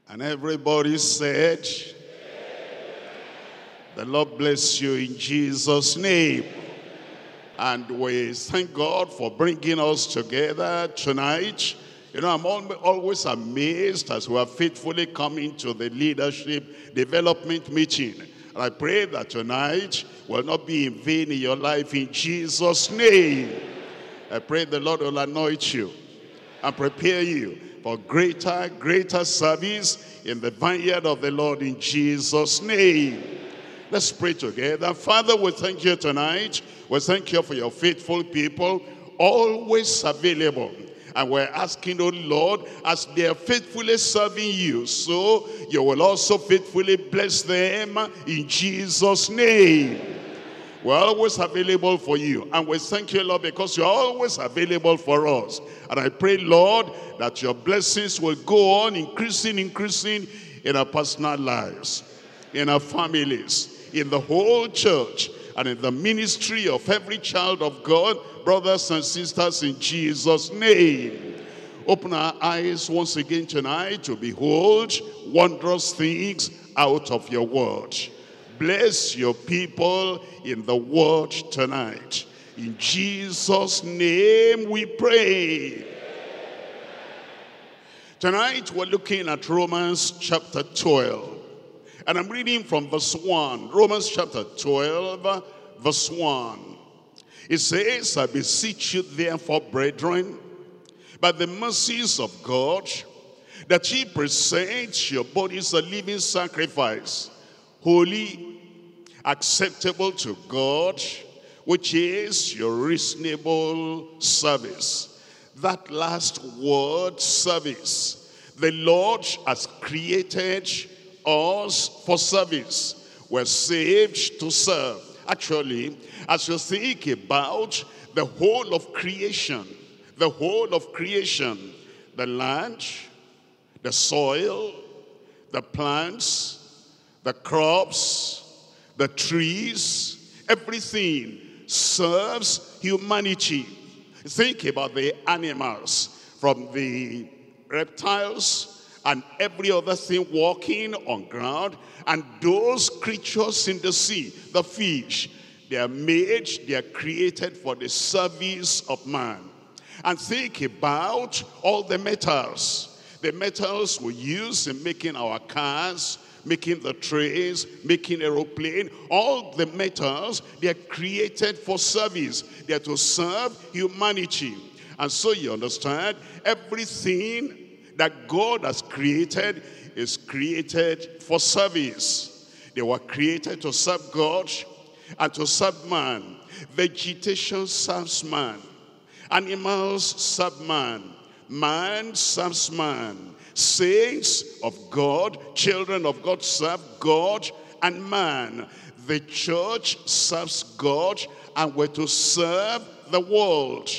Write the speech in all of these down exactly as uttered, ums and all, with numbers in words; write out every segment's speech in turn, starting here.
And everybody said, the Lord bless you in Jesus' name. And we thank God for bringing us together tonight. You know, I'm always amazed as we are faithfully coming to the leadership development meeting. And I pray that tonight will not be in vain in your life in Jesus' name. I pray the Lord will anoint you and prepare you for greater, greater service in the vineyard of the Lord in Jesus' name. Let's pray together. Father, we thank you tonight. We thank you for your faithful people, always available. And we're asking, oh Lord, as they are faithfully serving you, so you will also faithfully bless them in Jesus' name. We're always available for you. And we thank you, Lord, because you're always available for us. And I pray, Lord, that your blessings will go on increasing, increasing in our personal lives, in our families, in the whole church, and in the ministry of every child of God, brothers and sisters, in Jesus' name. Open our eyes once again tonight to behold wondrous things out of your word. Bless your people in the word tonight. In Jesus' name we pray. Tonight we're looking at Romans chapter twelve. And I'm reading from verse one. Romans chapter twelve, verse one. It says, I beseech you therefore, brethren, by the mercies of God, that ye present your bodies a living sacrifice, holy, acceptable to God, which is your reasonable service. That last word, service, the Lord has created us for service. We're saved to serve. Actually, as you think about the whole of creation, the whole of creation, the land, the soil, the plants, the crops, the trees, everything serves humanity. Think about the animals, from the reptiles and every other thing walking on ground, and those creatures in the sea, the fish. They are made, they are created for the service of man. And think about all the metals. The metals we use in making our cars, making the trains, making aeroplane. All the metals, they are created for service. They are to serve humanity. And so you understand, everything that God has created is created for service. They were created to serve God and to serve man. Vegetation serves man. Animals serve man. Man serves man. Saints of God, children of God serve God and man. The church serves God, and we're to serve the world.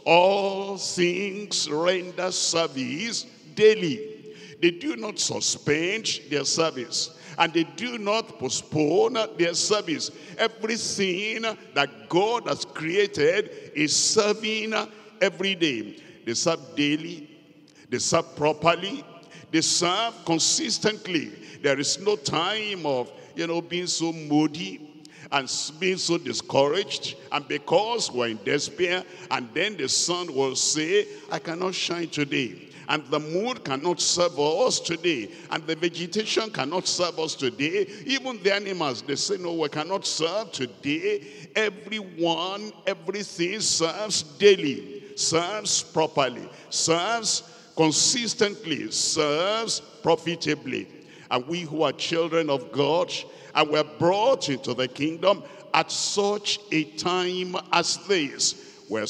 All things render service daily. They do not suspend their service, and they do not postpone their service. Everything that God has created is serving every day. They serve daily, they serve properly, they serve consistently. There is no time of, you know, being so moody and being so discouraged, and because we're in despair, and then the sun will say, I cannot shine today. And the moon cannot serve us today. And the vegetation cannot serve us today. Even the animals, they say, no, we cannot serve today. Everyone, everything serves daily, serves properly, serves consistently, serves profitably. And we who are children of God, and were brought into the kingdom at such a time as this, we're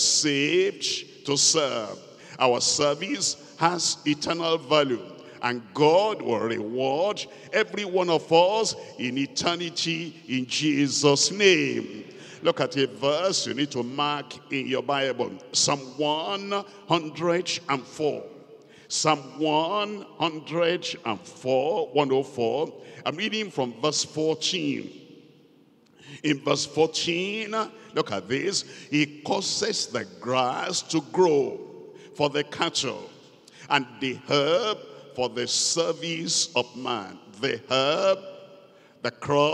saved to serve. Our service has eternal value, and God will reward every one of us in eternity in Jesus' name. Look at a verse you need to mark in your Bible. Psalm one hundred four. Psalm one hundred four, one oh four. I'm reading from verse fourteen. In verse fourteen, look at this. He causes the grass to grow for the cattle, and the herb for the service of man. The herb, the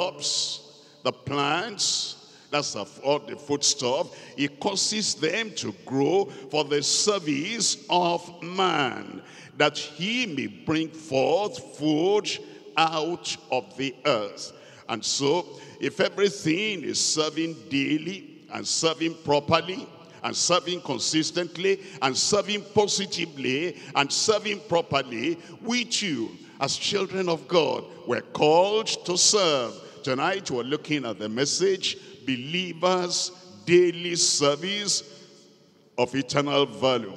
crops, the plants, that's all the foodstuff. He causes them to grow for the service of man, that he may bring forth food out of the earth. And so, if everything is serving daily and serving properly and serving consistently and serving positively and serving properly, we too, as children of God, we're called to serve. Tonight we're looking at the message, Believers' Daily Service of Eternal Value.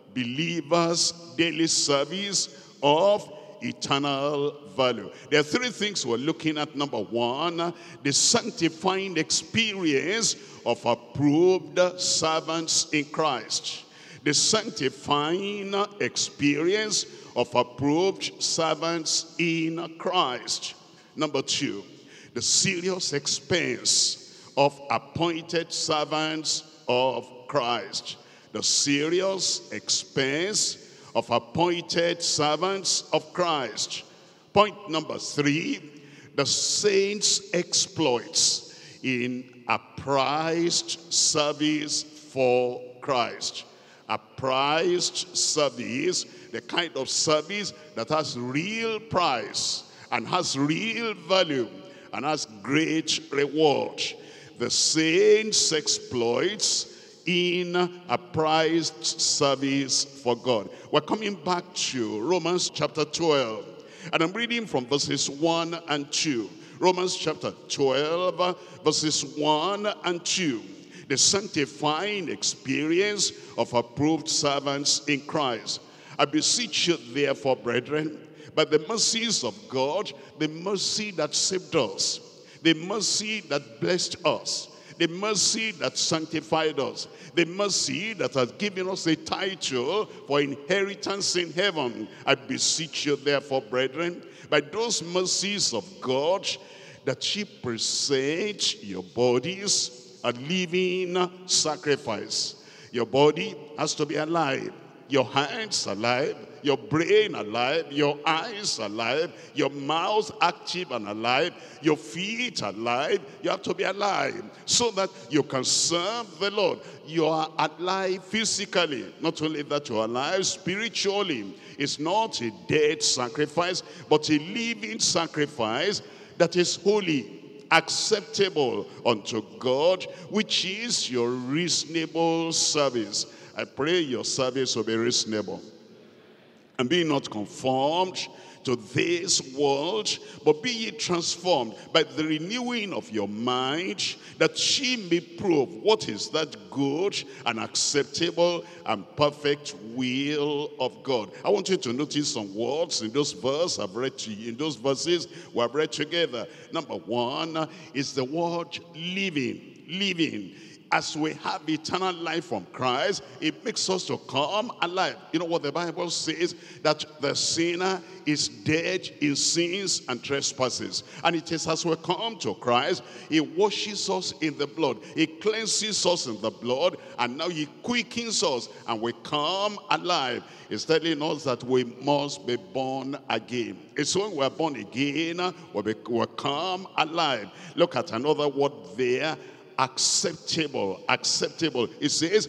Believers' Daily Service of Eternal Value. There are three things we're looking at. Number one, the sanctifying experience of approved servants in Christ. The sanctifying experience of approved servants in Christ. Number two, the serious expense of appointed servants of Christ. The serious expense of appointed servants of Christ. Point number three, the saints' exploits in a prized service for Christ. A prized service, the kind of service that has real price and has real value and has great reward. The saints' exploits in a prized service for God. We're coming back to Romans chapter twelve, and I'm reading from verses one and two. Romans chapter twelve, verses one and two. The sanctifying experience of approved servants in Christ. I beseech you therefore, brethren, by the mercies of God, the mercy that saved us, the mercy that blessed us, the mercy that sanctified us, the mercy that has given us a title for inheritance in heaven. I beseech you therefore, brethren, by those mercies of God, that ye present your bodies a living sacrifice. Your body has to be alive. Your hands alive, your brain alive, your eyes alive, your mouth active and alive, your feet alive. You have to be alive so that you can serve the Lord. You are alive physically. Not only that, you are alive spiritually. It's not a dead sacrifice, but a living sacrifice that is holy, acceptable unto God, which is your reasonable service. I pray your service will be reasonable. And be not conformed to this world, but be ye transformed by the renewing of your mind, that ye may prove what is that good and acceptable and perfect will of God. I want you to notice some words in those verses I've read to you, in those verses we have read together. Number one is the word living. Living. As we have eternal life from Christ, it makes us to come alive. You know what the Bible says? That the sinner is dead in sins and trespasses. And it is as we come to Christ, he washes us in the blood. He cleanses us in the blood. And now he quickens us and we come alive. It's telling us that we must be born again. It's when we're born again, we will come alive. Look at another word there. Acceptable, acceptable. It says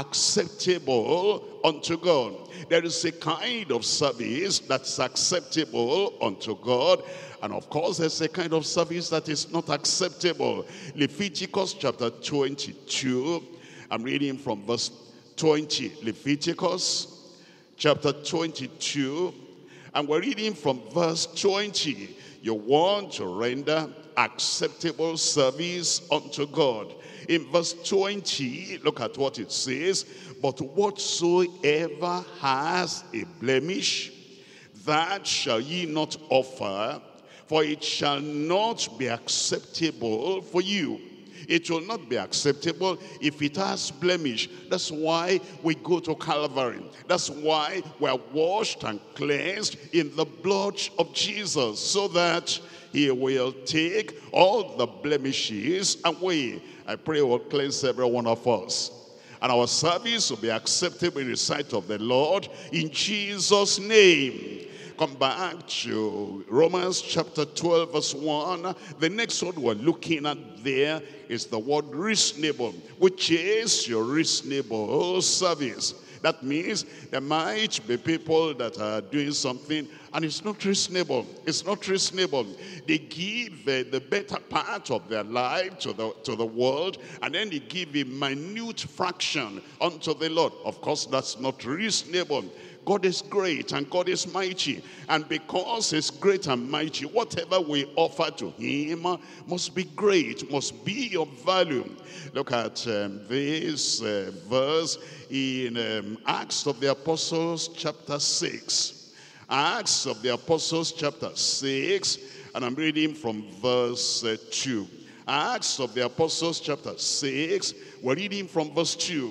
acceptable unto God. There is a kind of service that's acceptable unto God, and of course there's a kind of service that is not acceptable. Leviticus chapter twenty-two, I'm reading from verse twenty. Leviticus chapter twenty-two, and we're reading from verse twenty. You want to render acceptable service unto God. In verse twenty, look at what it says. But whatsoever has a blemish, that shall ye not offer, for it shall not be acceptable for you. It will not be acceptable if it has blemish. That's why we go to Calvary. That's why we are washed and cleansed in the blood of Jesus, so that he will take all the blemishes away. I pray he will cleanse every one of us. And our service will be acceptable in the sight of the Lord in Jesus' name. Come back to Romans chapter twelve verse one. The next one we're looking at there is the word reasonable, which is your reasonable service. That means there might be people that are doing something and it's not reasonable. It's not reasonable. They give uh, the better part of their life to the, to the world, and then they give a minute fraction unto the Lord. Of course, that's not reasonable. God is great and God is mighty. And because he's great and mighty, whatever we offer to him must be great, must be of value. Look at um, this uh, verse in um, Acts of the Apostles chapter six. Acts of the Apostles chapter six, and I'm reading from verse uh, two. Acts of the Apostles chapter six, we're reading from verse two.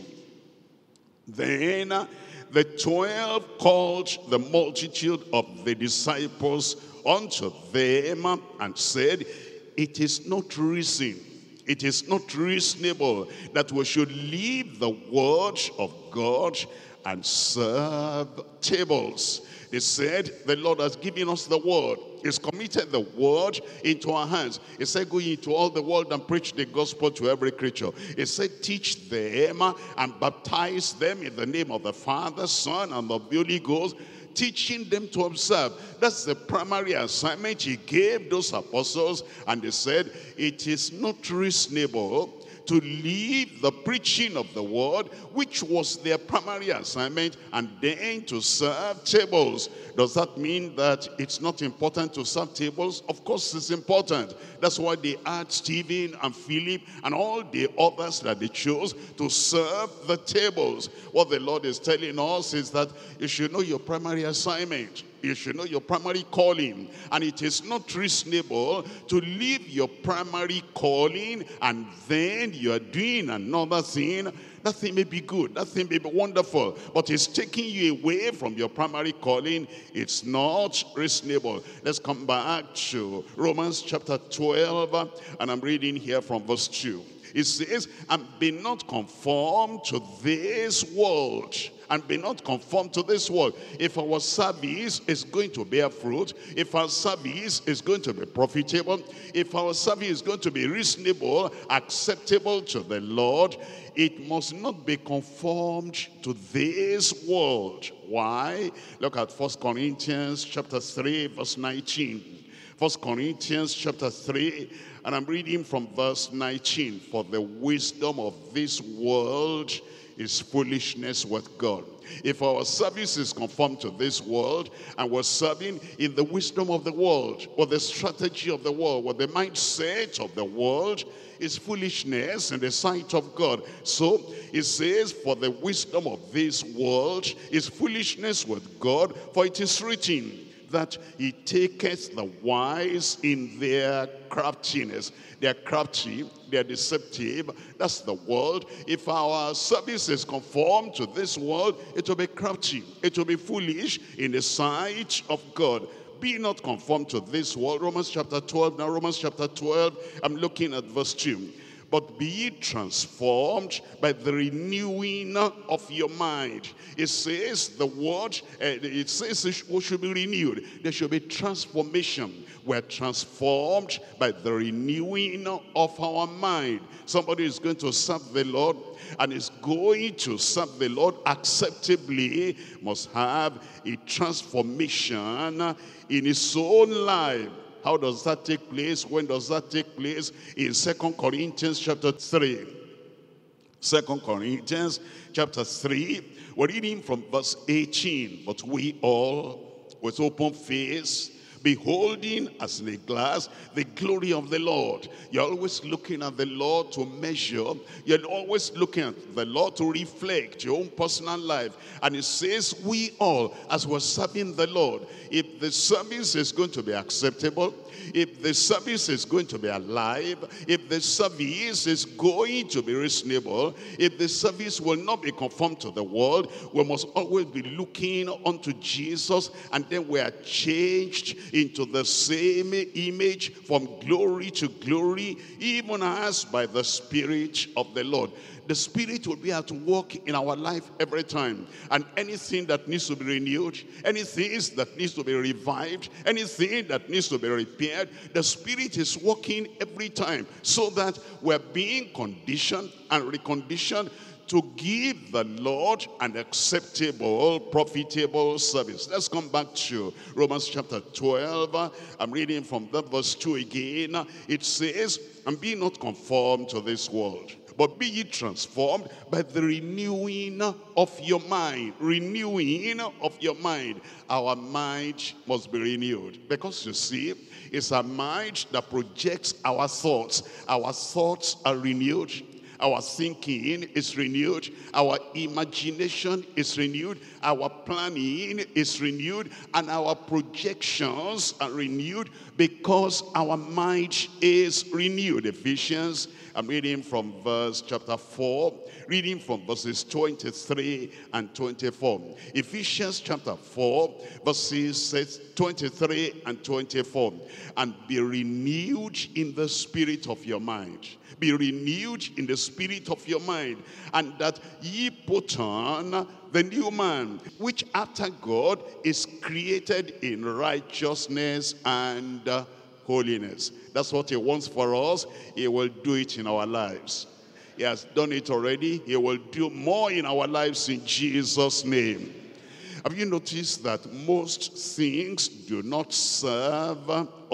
Then uh, the twelve called the multitude of the disciples unto them and said, it is not reason, it is not reasonable that we should leave the word of God and serve tables. They said, the Lord has given us the word. He's committed the word into our hands. He said, go into all the world and preach the gospel to every creature. He said, teach them and baptize them in the name of the Father, Son, and of the Holy Ghost, teaching them to observe. That's the primary assignment he gave those apostles. And they said, it is not reasonable to leave the preaching of the word, which was their primary assignment, and then to serve tables. Does that mean that it's not important to serve tables? Of course it's important. That's why they had Stephen and Philip and all the others that they chose to serve the tables. What the Lord is telling us is that you should know your primary assignment. You should know your primary calling. And it is not reasonable to leave your primary calling and then you are doing another thing. That thing may be good, that thing may be wonderful, but it's taking you away from your primary calling. It's not reasonable. Let's come back to Romans chapter twelve, and I'm reading here from verse two. It says, and be not conformed to this world. And be not conformed to this world. If our service is going to bear fruit, if our service is going to be profitable, if our service is going to be reasonable, acceptable to the Lord, it must not be conformed to this world. Why? Look at First Corinthians chapter three, verse nineteen. First Corinthians chapter three, and I'm reading from verse nineteen. For the wisdom of this world is foolishness with God. If our service is conformed to this world and we're serving in the wisdom of the world, or the strategy of the world, or the mindset of the world, is foolishness in the sight of God. So it says, for the wisdom of this world is foolishness with God, for it is written that he taketh the wise in their craftiness. They are crafty, they are deceptive. That's the world. If our service is conformed to this world, it will be crafty, it will be foolish in the sight of God. Be not conformed to this world. Romans chapter twelve. Now Romans chapter twelve, I'm looking at verse two. But be ye transformed by the renewing of your mind. It says the word, uh, it says we should be renewed. There should be transformation. We're transformed by the renewing of our mind. Somebody is going to serve the Lord and is going to serve the Lord acceptably, must have a transformation in his own life. How does that take place? When does that take place? In Second Corinthians chapter three. Second Corinthians chapter three. We're reading from verse eighteen. But we all, with open face, beholding as in a glass the glory of the Lord. You're always looking at the Lord to measure. You're always looking at the Lord to reflect your own personal life. And it says, we all, as we're serving the Lord, if the service is going to be acceptable, if the service is going to be alive, if the service is going to be reasonable, if the service will not be conformed to the world, we must always be looking unto Jesus, and then we are changed into the same image from glory to glory, even as by the Spirit of the Lord. The Spirit will be at work in our life every time. And anything that needs to be renewed, anything that needs to be revived, anything that needs to be repaired, the Spirit is working every time, so that we're being conditioned and reconditioned to give the Lord an acceptable, profitable service. Let's come back to Romans chapter twelve. I'm reading from that verse two again. It says, and be not conformed to this world, but be ye transformed by the renewing of your mind. Renewing of your mind. Our mind must be renewed. Because you see, it's a mind that projects our thoughts. Our thoughts are renewed. Our thinking is renewed. Our imagination is renewed. Our planning is renewed. And our projections are renewed because our mind is renewed. Ephesians, I'm reading from verse chapter four, reading from verses twenty-three and twenty-four. Ephesians chapter four, verses twenty-three and twenty-four. And be renewed in the spirit of your mind. Be renewed in the spirit of your mind, and that ye put on the new man, which after God is created in righteousness and uh, holiness. That's what he wants for us. He will do it in our lives. He has done it already. He will do more in our lives in Jesus' name. Have you noticed that most things do not serve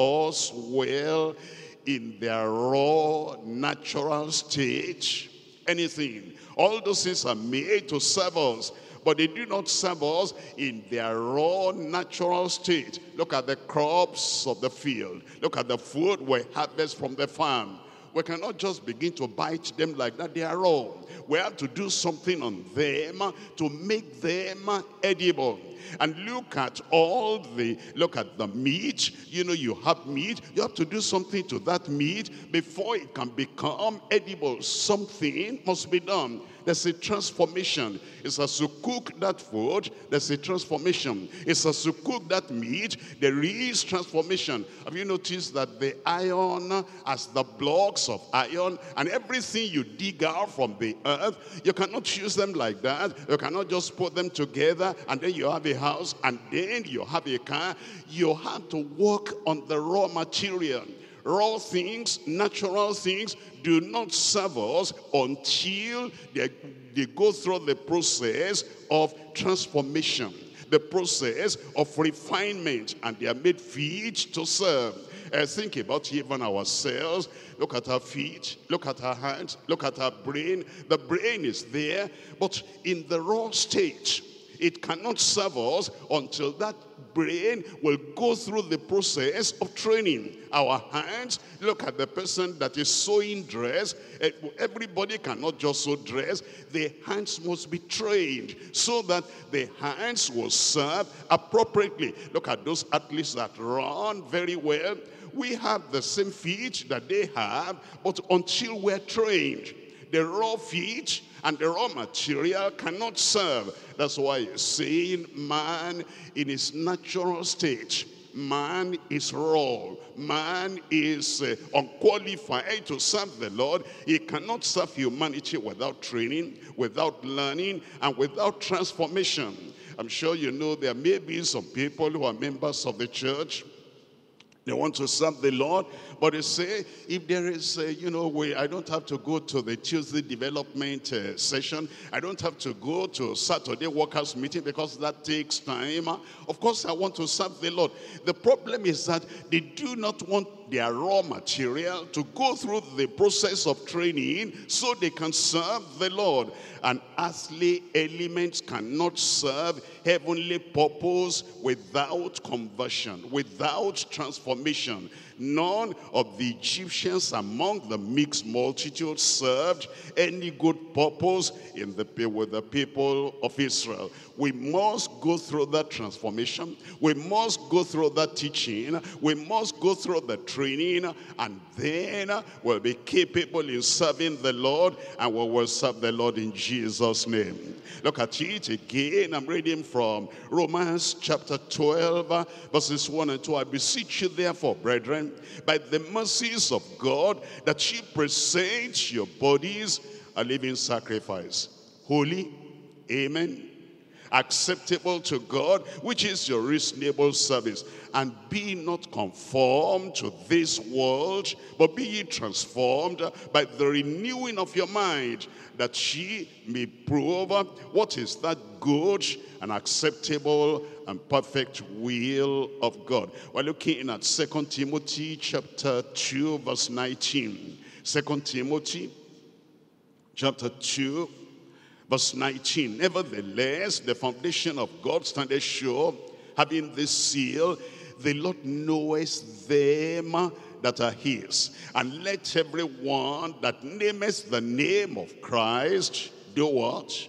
us well in their raw, natural state? Anything. All those things are made to serve us, but they do not serve us in their raw, natural state. Look at the crops of the field. Look at the food we harvest from the farm. We cannot just begin to bite them like that. They are raw. We have to do something on them to make them edible. And look at all the, look at the meat. You know, you have meat. You have to do something to that meat before it can become edible. Something must be done. There's a transformation. It's as you cook that food, there's a transformation. It's as you cook that meat, there is transformation. Have you noticed that the iron, as the blocks of iron, and everything you dig out from the earth, you cannot use them like that. You cannot just put them together and then you have a house and then you have a car. You have to work on the raw material. Raw things, natural things do not serve us until they, they go through the process of transformation, the process of refinement, and they are made fit to serve. Uh, think about even ourselves. Look at our feet, look at our hands, look at our brain. The brain is there, but in the raw state. It cannot serve us until that brain will go through the process of training. Our hands, look at the person that is sewing dress. Everybody cannot just sew dress. The hands must be trained so that the hands will serve appropriately. Look at those athletes that run very well. We have the same feet that they have, but until we're trained, the raw feet and the raw material cannot serve. That's why it's saying man in his natural state, man is raw. Man is uh, unqualified to serve the Lord. He cannot serve humanity without training, without learning, and without transformation. I'm sure you know there may be some people who are members of the church. They want to serve the Lord, but they say, if there is, uh, you know, way, I don't have to go to the Tuesday development uh, session. I don't have to go to Saturday workers meeting because that takes time. Of course, I want to serve the Lord. The problem is that they do not want their raw material to go through the process of training so they can serve the Lord. And earthly elements cannot serve heavenly purpose without conversion, without transformation. None of the Egyptians among the mixed multitude served any good purpose in the, with the people of Israel. We must go through that transformation. We must go through that teaching. We must go through the training, and then we'll be capable in serving the Lord, and we will serve the Lord in Jesus' Jesus' name. Look at it again. I'm reading from Romans chapter twelve, verses one and two. I beseech you therefore, brethren, by the mercies of God, that ye present your bodies a living sacrifice, holy, amen, acceptable to God, which is your reasonable service. And be not conformed to this world, but be ye transformed by the renewing of your mind, that ye may prove what is that good and acceptable and perfect will of God. We're looking at Second Timothy chapter two, verse nineteen. Second Timothy chapter two, verse nineteen. Nevertheless, the foundation of God standeth sure, having this seal, the Lord knoweth them that are his. And let everyone that nameth the name of Christ do what?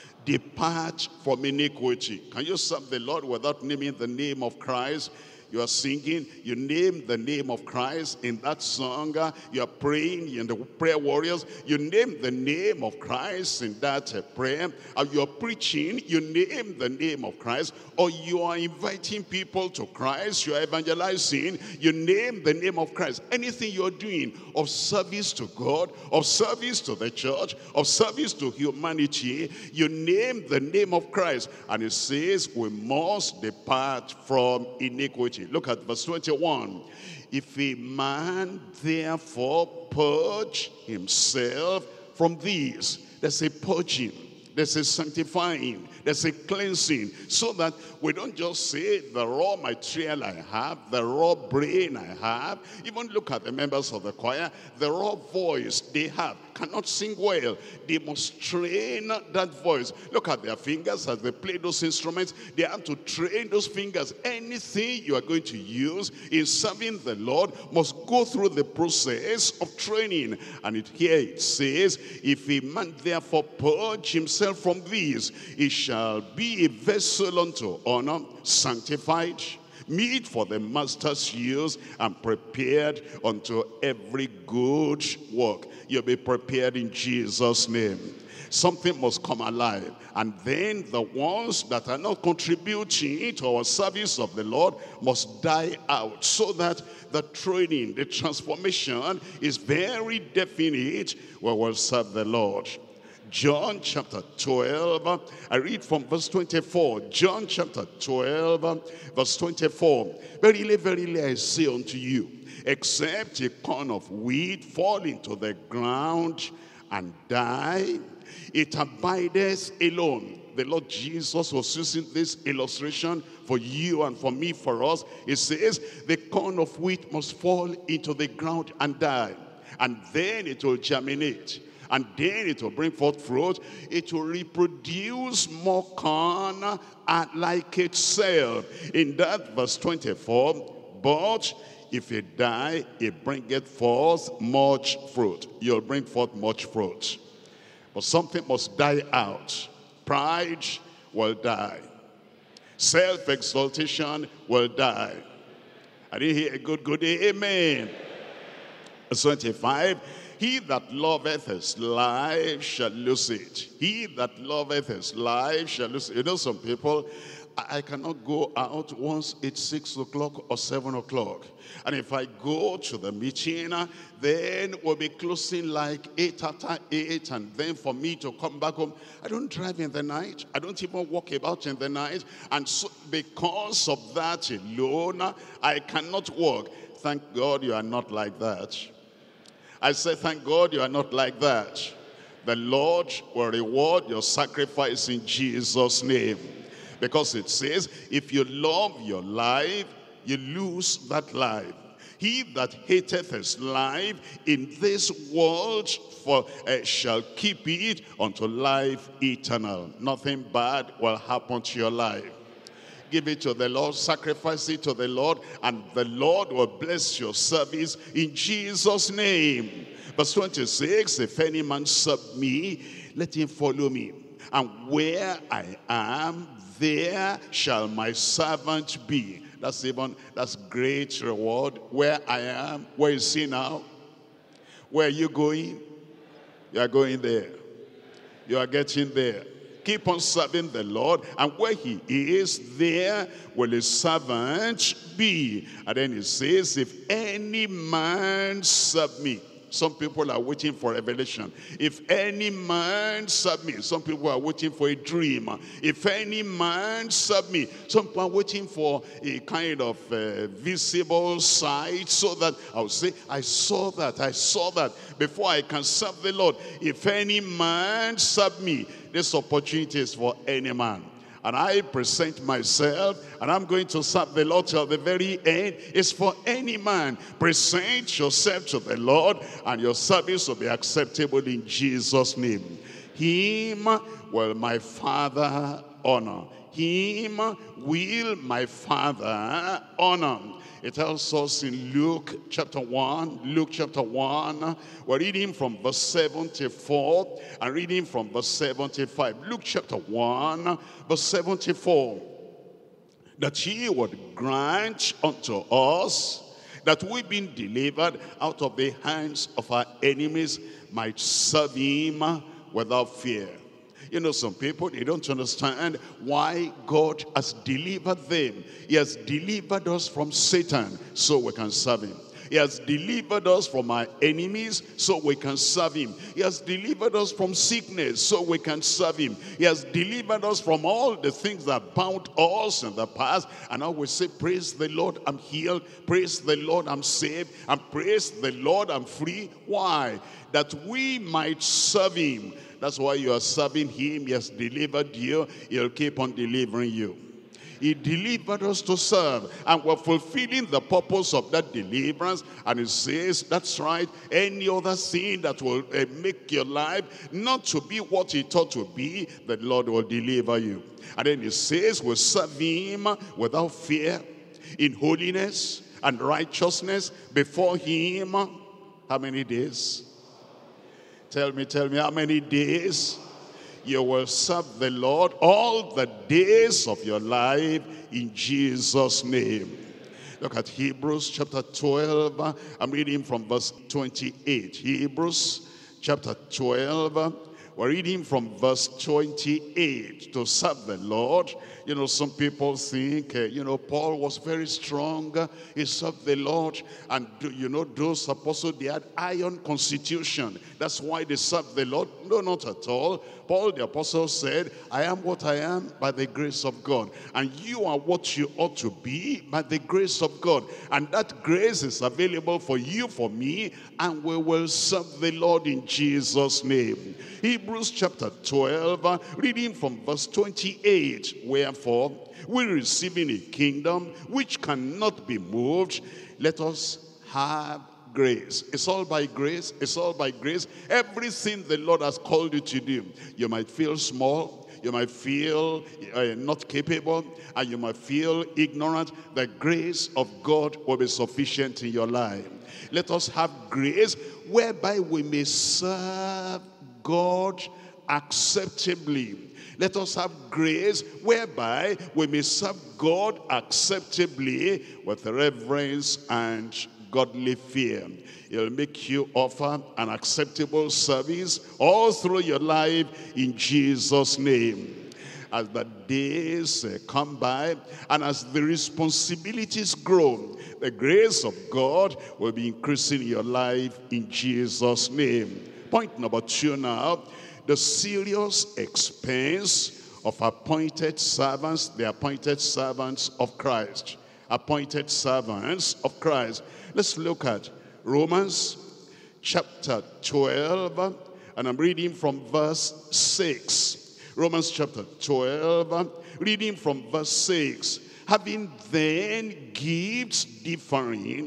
Depart from iniquity. Can you serve the Lord without naming the name of Christ? You are singing, you name the name of Christ in that song. You are praying in the prayer warriors, you name the name of Christ in that uh, prayer. Or you are preaching, you name the name of Christ. Or you are inviting people to Christ, you are evangelizing, you name the name of Christ. Anything you are doing of service to God, of service to the church, of service to humanity, you name the name of Christ. And it says we must depart from iniquity. Look at verse twenty-one. If a man therefore purge himself from these, there's a purging, there's a sanctifying, there's a cleansing, so that we don't just say the raw material I have, the raw brain I have. Even look at the members of the choir, the raw voice they have, cannot sing well. They must train that voice. Look at their fingers as they play those instruments. They have to train those fingers. Anything you are going to use in serving the Lord must go through the process of training. And it, here it says, if a man therefore purge himself from these, he shall be a vessel unto honor, sanctified, meet for the master's use, and prepared unto every good work. You'll be prepared in Jesus' name. Something must come alive. And then the ones that are not contributing to our service of the Lord must die out, so that the training, the transformation is very definite where we'll serve the Lord. John chapter twelve, I read from verse twenty-four. John chapter twelve, verse twenty-four. Verily, verily, I say unto you, except a corn of wheat fall into the ground and die, it abideth alone. The Lord Jesus was using this illustration for you and for me, for us. He says, the corn of wheat must fall into the ground and die, and then it will germinate. And then it will bring forth fruit. It will reproduce more corn like itself. In that verse twenty-four, but if it die, it bringeth forth much fruit. You'll bring forth much fruit. But something must die out. Pride will die. Self-exaltation will die. I didn't hear a good, good amen. Verse twenty-five. He that loveth his life shall lose it. He that loveth his life shall lose it. You know, some people, I, I cannot go out once it's six o'clock or seven o'clock. And if I go to the meeting, then we'll be closing like eight after eight. And then for me to come back home, I don't drive in the night. I don't even walk about in the night. And so because of that alone, I cannot walk. Thank God you are not like that. I say, thank God you are not like that. The Lord will reward your sacrifice in Jesus' name. Because it says, if you love your life, you lose that life. He that hateth his life in this world for, uh, shall keep it unto life eternal. Nothing bad will happen to your life. Give it to the Lord, sacrifice it to the Lord, and the Lord will bless your service in Jesus' name. Verse twenty-six, if any man serve me, let him follow me. And where I am, there shall my servant be. That's even, that's great reward. Where I am, where is he now? Where are you going? You are going there. You are getting there. Keep on serving the Lord, and where he is, there will his servant be. And then he says, if any man serve me. Some people are waiting for revelation. If any man serve me. Some people are waiting for a dream. If any man serve me. Some people are waiting for a kind of uh, visible sight, so that I'll say, I saw that, I saw that, before I can serve the Lord. If any man serve me. This opportunity is for any man. And I present myself, and I'm going to serve the Lord till the very end. It's for any man. Present yourself to the Lord, and your service will be acceptable in Jesus' name. Him will my Father honor. Him will my Father honor. It tells us in Luke chapter one, Luke chapter one, we're reading from verse seventy-four and reading from verse seventy-five. Luke chapter one, verse seventy-four. That he would grant unto us that we being delivered out of the hands of our enemies might serve him without fear. You know, some people, they don't understand why God has delivered them. He has delivered us from Satan so we can serve him. He has delivered us from our enemies so we can serve him. He has delivered us from sickness so we can serve him. He has delivered us from all the things that bound us in the past. And now we say, praise the Lord, I'm healed. Praise the Lord, I'm saved. And praise the Lord, I'm free. Why? That we might serve him. That's why you are serving him. He has delivered you. He'll keep on delivering you. He delivered us to serve, and we're fulfilling the purpose of that deliverance. And he says, that's right, any other sin that will uh, make your life not to be what it ought to be, the Lord will deliver you. And then he says, we'll serve him without fear, in holiness and righteousness before him. How many days? Tell me, tell me, how many days? You will serve the Lord all the days of your life in Jesus' name. Look at Hebrews chapter twelve. I'm reading from verse twenty-eight. Hebrews chapter twelve. We're reading from verse twenty-eight. To serve the Lord. You know, some people think, uh, you know, Paul was very strong. He served the Lord. And, you know, those apostles, they had iron constitution. That's why they served the Lord. No, not at all. Paul the apostle said, I am what I am by the grace of God. And you are what you ought to be by the grace of God. And that grace is available for you, for me, and we will serve the Lord in Jesus' name. Hebrews chapter twelve, reading from verse twenty-eight. Wherefore, we receiving a kingdom which cannot be moved, let us have grace. It's all by grace. It's all by grace. Everything the Lord has called you to do. You might feel small. You might feel uh, not capable. And you might feel ignorant. The grace of God will be sufficient in your life. Let us have grace whereby we may serve God acceptably. Let us have grace whereby we may serve God acceptably with reverence and godly fear. It'll make you offer an acceptable service all through your life in Jesus' name. As the days uh, come by and as the responsibilities grow, the grace of God will be increasing in your life in Jesus' name. Point number two now, the serious expense of appointed servants, the appointed servants of Christ. Appointed servants of Christ. Let's look at Romans chapter twelve, and I'm reading from verse six. Romans chapter twelve, reading from verse six. Having then gifts differing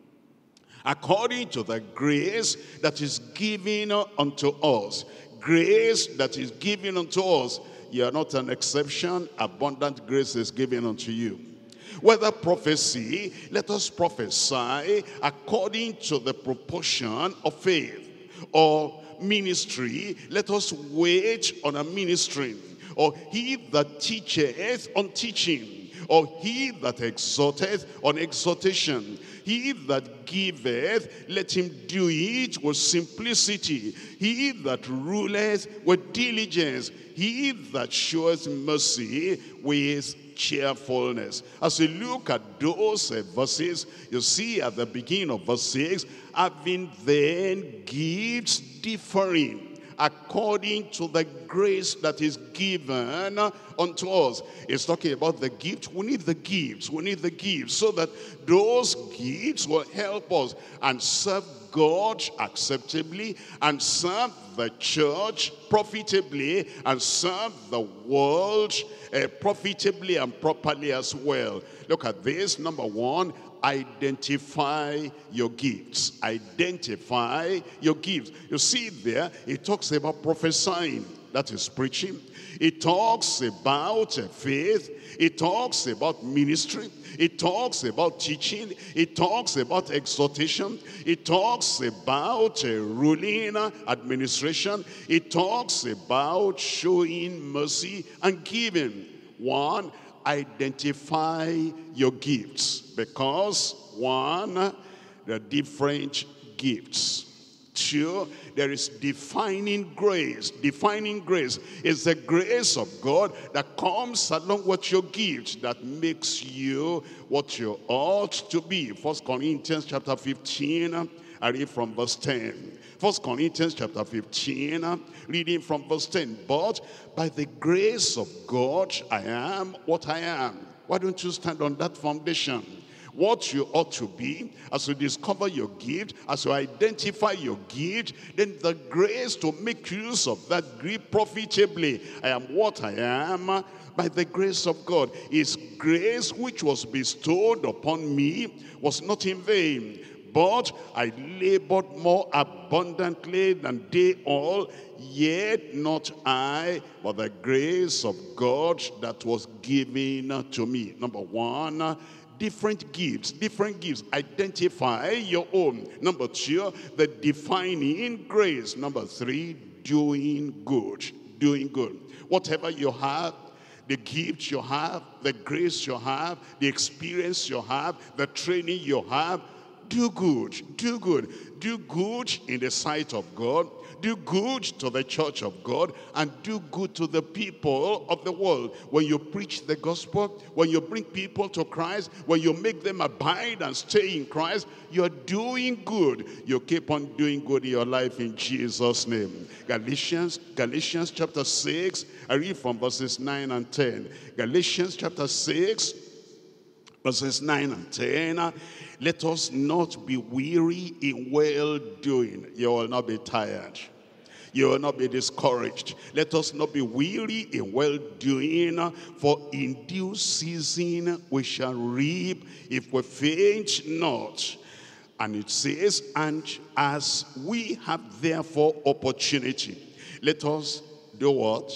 according to the grace that is given unto us. Grace that is given unto us. You are not an exception. Abundant grace is given unto you. Whether prophecy, let us prophesy according to the proportion of faith. Or ministry, let us wait on a ministry. Or he that teacheth on teaching. or he that exhorteth on exhortation. He that giveth, let him do it with simplicity. He that ruleth with diligence. He that showeth mercy with cheerfulness. As you look at those uh, verses, you see at the beginning of verse six, having then gifts differing according to the grace that is given unto us. It's talking about the gift. We need the gifts. We need the gifts so that those gifts will help us and serve God acceptably, and serve the church profitably, and serve the world uh, profitably and properly as well. Look at this. Number one, identify your gifts. Identify your gifts. You see there, it talks about prophesying. That is preaching. It talks about faith. It talks about ministry. It talks about teaching. It talks about exhortation. It talks about uh, ruling, uh, administration. It talks about showing mercy and giving. One, identify your gifts, because one, there are different gifts. Two, there is defining grace. Defining grace is the grace of God that comes along with your gifts, that makes you what you ought to be. First Corinthians chapter fifteen, I read from verse ten. First Corinthians chapter fifteen, reading from verse ten. But by the grace of God, I am what I am. Why don't you stand on that foundation? What you ought to be, as you discover your gift, as you identify your gift, then the grace to make use of that gift profitably. I am what I am by the grace of God. His grace which was bestowed upon me was not in vain, but I labored more abundantly than they all, yet not I, but the grace of God that was given to me. Number one, different gifts, different gifts. Identify your own. Number two, the defining grace. Number three, doing good. Doing good. Whatever you have, the gifts you have, the grace you have, the experience you have, the training you have, do good, do good. Do good in the sight of God. Do good to the church of God, and do good to the people of the world. When you preach the gospel, when you bring people to Christ, when you make them abide and stay in Christ, you're doing good. You keep on doing good in your life in Jesus' name. Galatians, Galatians chapter six, I read from verses nine and ten. Galatians chapter six, verses nine and ten. Let us not be weary in well-doing. You will not be tired. You will not be discouraged. Let us not be weary in well-doing, for in due season we shall reap if we faint not. And it says, and as we have therefore opportunity, let us do what?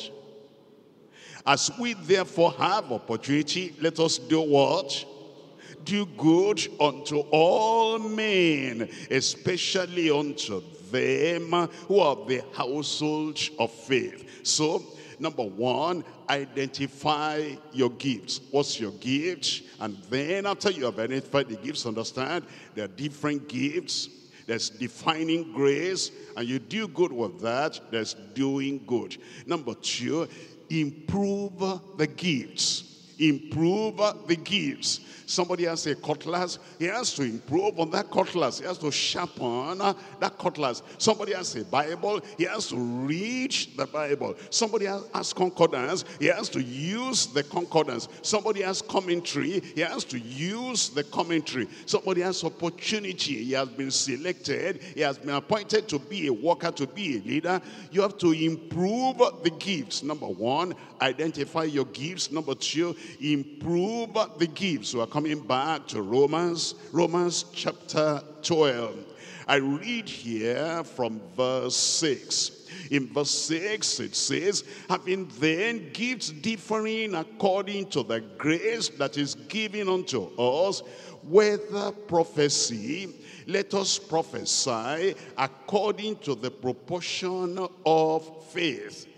As we therefore have opportunity, let us do what? Do good unto all men, especially unto them who are of the household of faith. So, number one, identify your gifts. What's your gift? And then after you have identified the gifts, understand there are different gifts. There's defining grace, and you do good with that. There's doing good. Number two, improve the gifts. Improve the gifts. Somebody has a cutlass, he has to improve on that cutlass. He has to sharpen that cutlass. Somebody has a Bible, he has to read the Bible. Somebody has concordance, he has to use the concordance. Somebody has commentary, he has to use the commentary. Somebody has opportunity, he has been selected, he has been appointed to be a worker, to be a leader. You have to improve the gifts. Number one, identify your gifts. Number two, improve the gifts. So we're coming back to Romans, Romans chapter twelve. I read here from verse six. In verse six it says, having then gifts differing according to the grace that is given unto us, whether prophecy, let us prophesy according to the proportion of faith.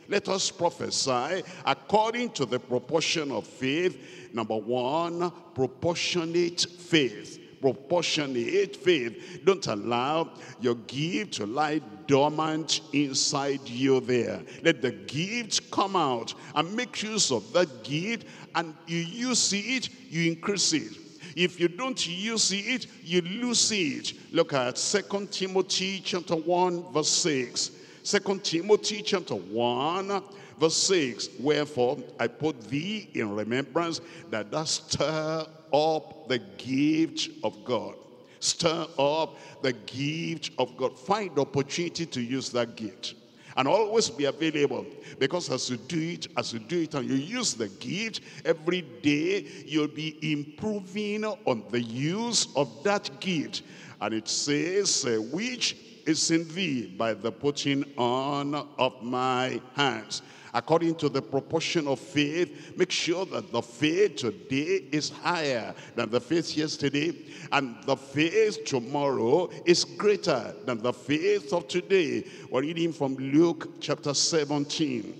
Let us prophesy according to the proportion of faith. Number one, proportionate faith. Proportionate faith. Don't allow your gift to lie dormant inside you there. Let the gift come out and make use of that gift, and you use it, you increase it. If you don't use it, you lose it. Look at Second Timothy chapter one, verse six. Second Timothy chapter one, verse six. Wherefore I put thee in remembrance that thou stir up the gift of God. Stir up the gift of God. Find opportunity to use that gift. And always be available, because as you do it, as you do it and you use the gift, every day you'll be improving on the use of that gift. And it says, uh, which is in thee by the putting on of my hands. According to the proportion of faith, make sure that the faith today is higher than the faith yesterday, and the faith tomorrow is greater than the faith of today. We're reading from Luke chapter seventeen.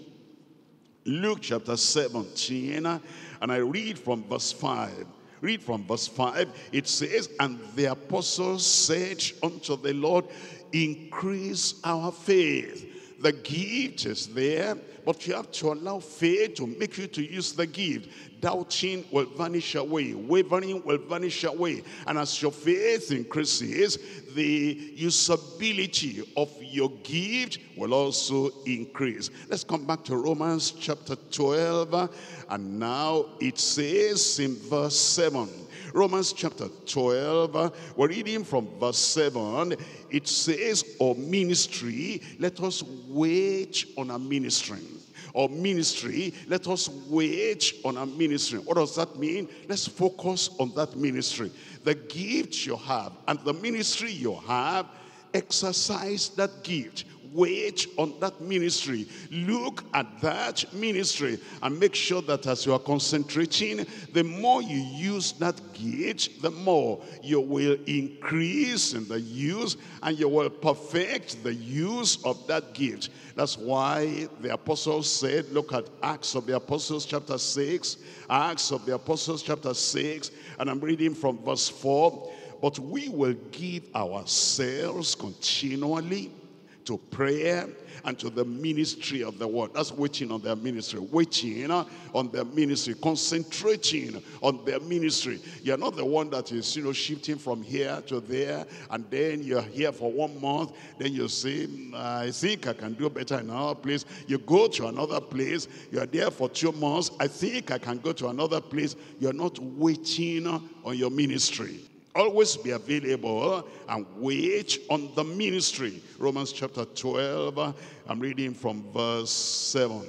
Luke chapter seventeen, and I read from verse five. Read from verse five. It says, and the apostles said unto the Lord, increase our faith. The gift is there, but you have to allow faith to make you to use the gift. Doubting will vanish away. Wavering will vanish away. And as your faith increases, the usability of your gift will also increase. Let's come back to Romans chapter twelve. And now it says in verse seven. Romans chapter twelve, we're reading from verse seven. It says, or ministry, let us wait on our ministry. Or ministry, let us wait on our ministry. What does that mean? Let's focus on that ministry. The gift you have and the ministry you have, exercise that gift. Wait on that ministry. Look at that ministry and make sure that as you are concentrating, the more you use that gift, the more you will increase in the use, and you will perfect the use of that gift. That's why the apostles said, look at Acts of the Apostles chapter six. Acts of the Apostles chapter six, and I'm reading from verse four. But we will give ourselves continually to prayer and to the ministry of the word. That's waiting on their ministry. Waiting on their ministry. Concentrating on their ministry. You're not the one that is, you know, shifting from here to there, and then you're here for one month. Then you say, I think I can do better in another place. You go to another place. You're there for two months. I think I can go to another place. You're not waiting on your ministry. Always be available and wait on the ministry. Romans chapter twelve, I'm reading from verse seven.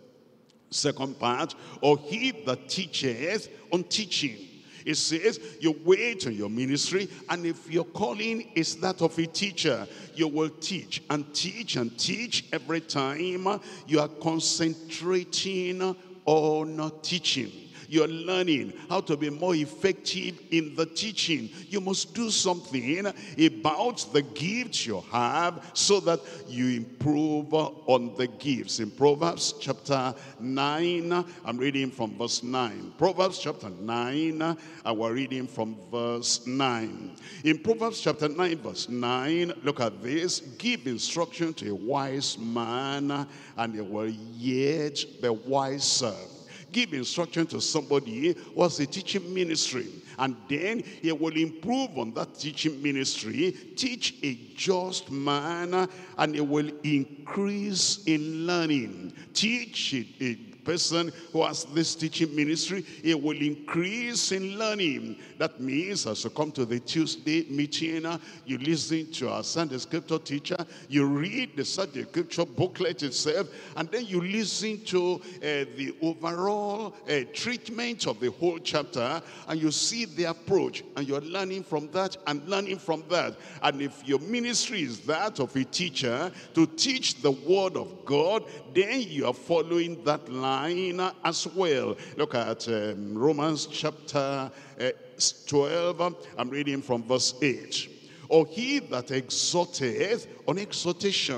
Second part, or he that teacheth on teaching. It says, you wait on your ministry, and if your calling is that of a teacher, you will teach and teach and teach every time you are concentrating on teaching. You're learning how to be more effective in the teaching. You must do something about the gifts you have so that you improve on the gifts. In Proverbs chapter nine, I'm reading from verse nine. Proverbs chapter nine, and we're reading from verse nine. In Proverbs chapter nine, verse nine, look at this. Give instruction to a wise man, and he will yet be wiser. Give instruction to somebody who has a teaching ministry, and then he will improve on that teaching ministry. Teach a just man, and he will increase in learning. Teach a, a person who has this teaching ministry, he will increase in learning. That means as you come to the Tuesday meeting, you listen to our Sunday scripture teacher, you read the Sunday scripture booklet itself, and then you listen to uh, the overall uh, treatment of the whole chapter, and you see the approach, and you're learning from that and learning from that. And if your ministry is that of a teacher, to teach the word of God, then you are following that line as well. Look at um, Romans chapter uh, twelve. I'm reading from verse eight. Or he that exhorteth on exhortation.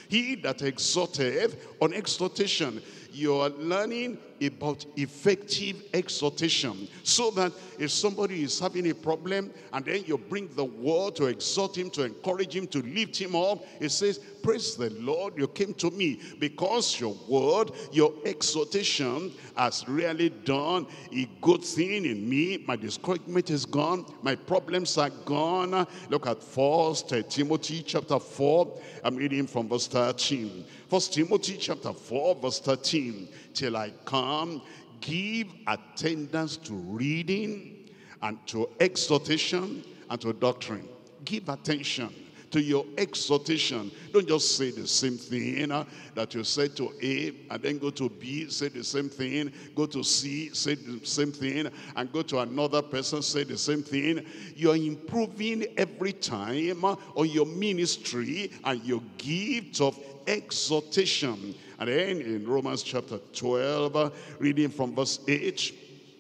He that exhorteth on exhortation. You are learning about effective exhortation, so that if somebody is having a problem and then you bring the word to exhort him, to encourage him, to lift him up, it says, praise the Lord, you came to me because your word, your exhortation has really done a good thing in me. My discouragement is gone, my problems are gone. Look at First Timothy chapter four. I'm reading from verse thirteen. First Timothy chapter four verse thirteen. Till I come, give attendance to reading and to exhortation and to doctrine. Give attention to your exhortation. Don't just say the same thing uh, that you said to A, and then go to B, say the same thing, go to C, say the same thing, and go to another person, say the same thing. You are improving every time uh, on your ministry and your gift of exhortation. And then in Romans chapter twelve, uh, reading from verse eight,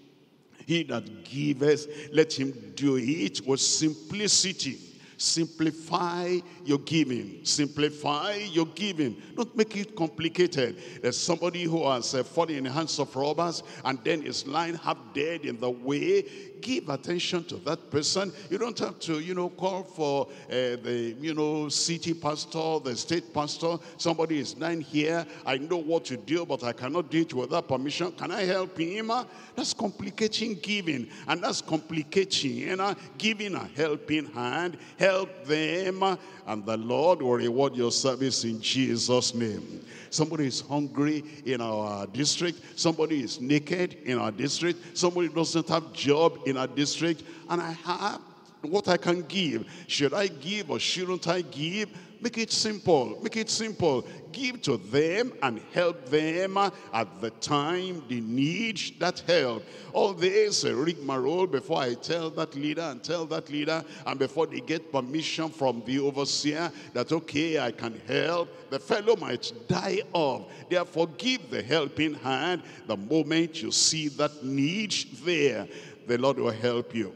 he that giveth, let him do it with simplicity. Simplify your giving. Simplify your giving. Don't make it complicated. There's somebody who has uh, fallen in the hands of robbers and then is lying half dead in the way. Give attention to that person. You don't have to, you know, call for uh, the, you know, city pastor, the state pastor. Somebody is lying here. I know what to do, but I cannot do it without permission. Can I help him? That's complicating giving. And that's complicating uh, giving a helping hand. Help them, and the Lord will reward your service in Jesus' name. Somebody is hungry in our district. Somebody is naked in our district. Somebody doesn't have job in our district. And I have what I can give. Should I give or shouldn't I give? Make it simple. Make it simple. Give to them and help them at the time they need that help. All this uh, rigmarole before I tell that leader and tell that leader, and before they get permission from the overseer that, okay, I can help, the fellow might die off. Therefore, give the helping hand the moment you see that need there. The Lord will help you.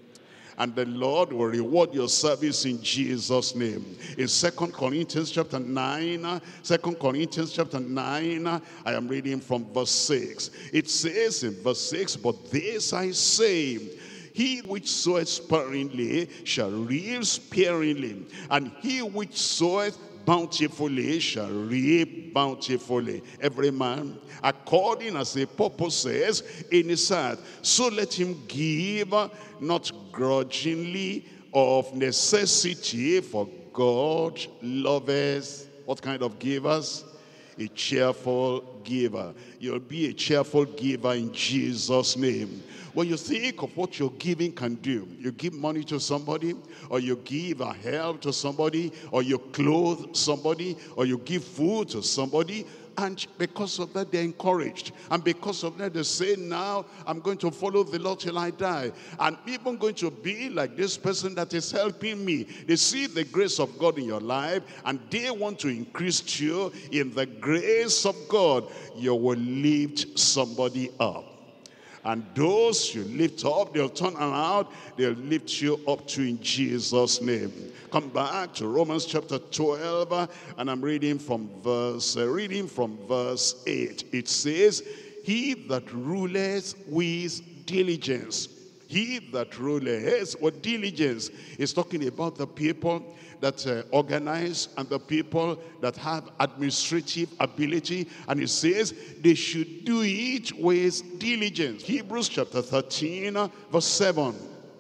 And the Lord will reward your service in Jesus' name. In Second Corinthians chapter nine, Second Corinthians chapter nine, I am reading from verse six. It says in verse six, but this I say, he which soweth sparingly shall reap sparingly, and he which soweth bountifully shall reap bountifully. Every man according as he purposes in his heart, so let him give, not grudgingly, of necessity, for God loveth what kind of givers? A cheerful giver. You'll be a cheerful giver in Jesus' name. When you think of what your giving can do, you give money to somebody, or you give a help to somebody, or you clothe somebody, or you give food to somebody, and because of that they're encouraged. And because of that they say, now I'm going to follow the Lord till I die. And even going to be like this person that is helping me. They see the grace of God in your life, and they want to increase you in the grace of God. You will lift somebody up. And those you lift up, they'll turn around, they'll lift you up too in Jesus' name. Come back to Romans chapter twelve, and I'm reading from verse, uh, reading from verse eight. It says, he that ruleth with diligence. He that ruleth with diligence is talking about the people that uh, organize and the people that have administrative ability. And it says they should do it with diligence. Hebrews chapter thirteen, verse seven.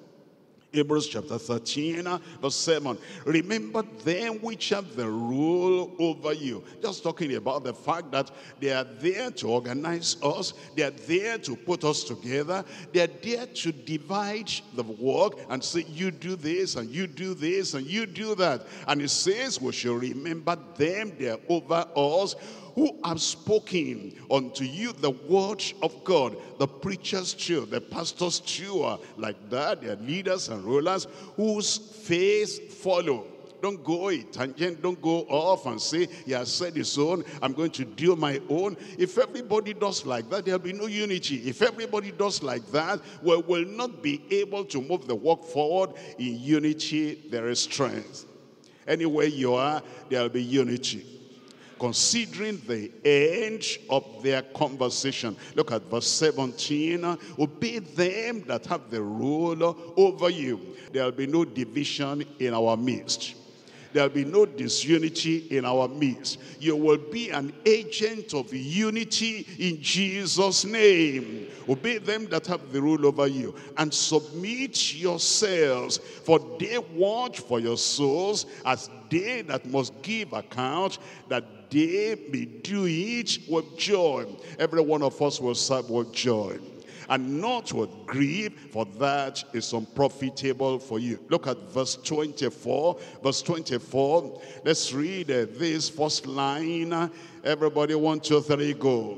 Hebrews chapter thirteen, verse seven. Remember them which have the rule over you. Just talking about the fact that they are there to organize us. They are there to put us together. They are there to divide the work and say, you do this, and you do this, and you do that. And it says we shall remember them, they are over us, who have spoken unto you the word of God. The preachers too, the pastors too are like that. They are leaders and rulers whose faith follow. Don't go a tangent, don't go off and say, he has said his own, I'm going to do my own. If everybody does like that, there'll be no unity. If everybody does like that, we will not be able to move the work forward. In unity, there is strength. Anywhere you are, there'll be unity. considering the end of their conversation. Look at verse seventeen. Obey them that have the rule over you. There will be no division in our midst. There will be no disunity in our midst. You will be an agent of unity in Jesus' name. Obey them that have the rule over you, and submit yourselves, for they watch for your souls as they that must give account, that they may do it with joy. Every one of us will serve with joy, and not with grief, for that is unprofitable for you. Look at verse twenty-four. Verse twenty-four. Let's read uh, this first line. Everybody, one, two, three, go.